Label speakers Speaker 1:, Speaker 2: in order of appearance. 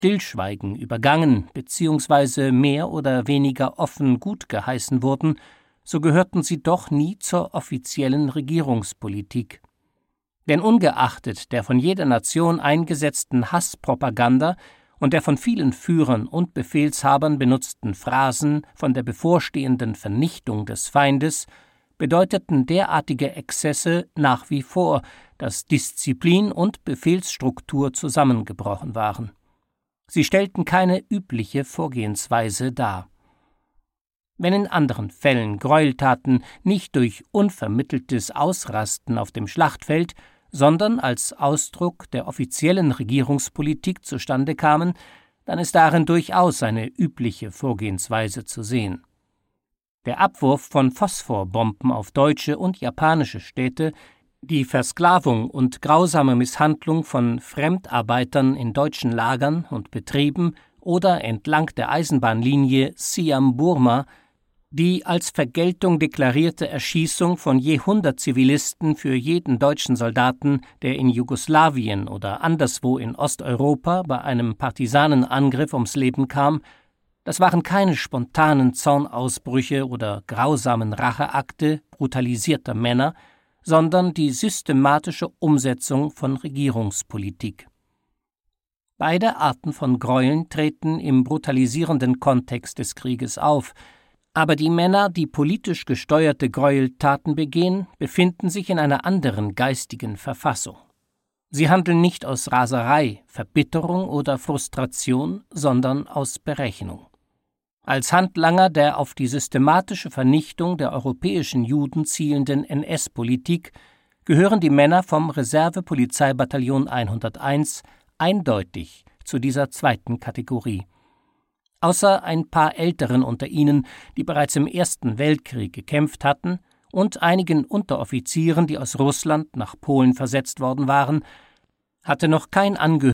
Speaker 1: Stillschweigen übergangen bzw. mehr oder weniger offen gutgeheißen wurden, so gehörten sie doch nie zur offiziellen Regierungspolitik. Denn ungeachtet der von jeder Nation eingesetzten Hasspropaganda und der von vielen Führern und Befehlshabern benutzten Phrasen von der bevorstehenden Vernichtung des Feindes, bedeuteten derartige Exzesse nach wie vor, dass Disziplin und Befehlsstruktur zusammengebrochen waren. Sie stellten keine übliche Vorgehensweise dar. Wenn in anderen Fällen Gräueltaten nicht durch unvermitteltes Ausrasten auf dem Schlachtfeld, sondern als Ausdruck der offiziellen Regierungspolitik zustande kamen, dann ist darin durchaus eine übliche Vorgehensweise zu sehen. Der Abwurf von Phosphorbomben auf deutsche und japanische Städte, die Versklavung und grausame Misshandlung von Fremdarbeitern in deutschen Lagern und Betrieben oder entlang der Eisenbahnlinie Siam-Burma, die als Vergeltung deklarierte Erschießung von je 100 Zivilisten für jeden deutschen Soldaten, der in Jugoslawien oder anderswo in Osteuropa bei einem Partisanenangriff ums Leben kam, das waren keine spontanen Zornausbrüche oder grausamen Racheakte brutalisierter Männer, sondern die systematische Umsetzung von Regierungspolitik. Beide Arten von Gräueln treten im brutalisierenden Kontext des Krieges auf, aber die Männer, die politisch gesteuerte Gräueltaten begehen, befinden sich in einer anderen geistigen Verfassung. Sie handeln nicht aus Raserei, Verbitterung oder Frustration, sondern aus Berechnung. Als Handlanger der auf die systematische Vernichtung der europäischen Juden zielenden NS-Politik gehören die Männer vom Reservepolizeibataillon 101 eindeutig zu dieser zweiten Kategorie. Außer ein paar Älteren unter ihnen, die bereits im Ersten Weltkrieg gekämpft hatten, und einigen Unteroffizieren, die aus Russland nach Polen versetzt worden waren, hatte noch kein Angehöriger